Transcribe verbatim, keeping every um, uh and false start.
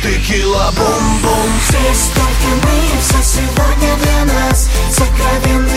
текила бум-бум. Здесь только мы, все сегодня для нас. Сокровенный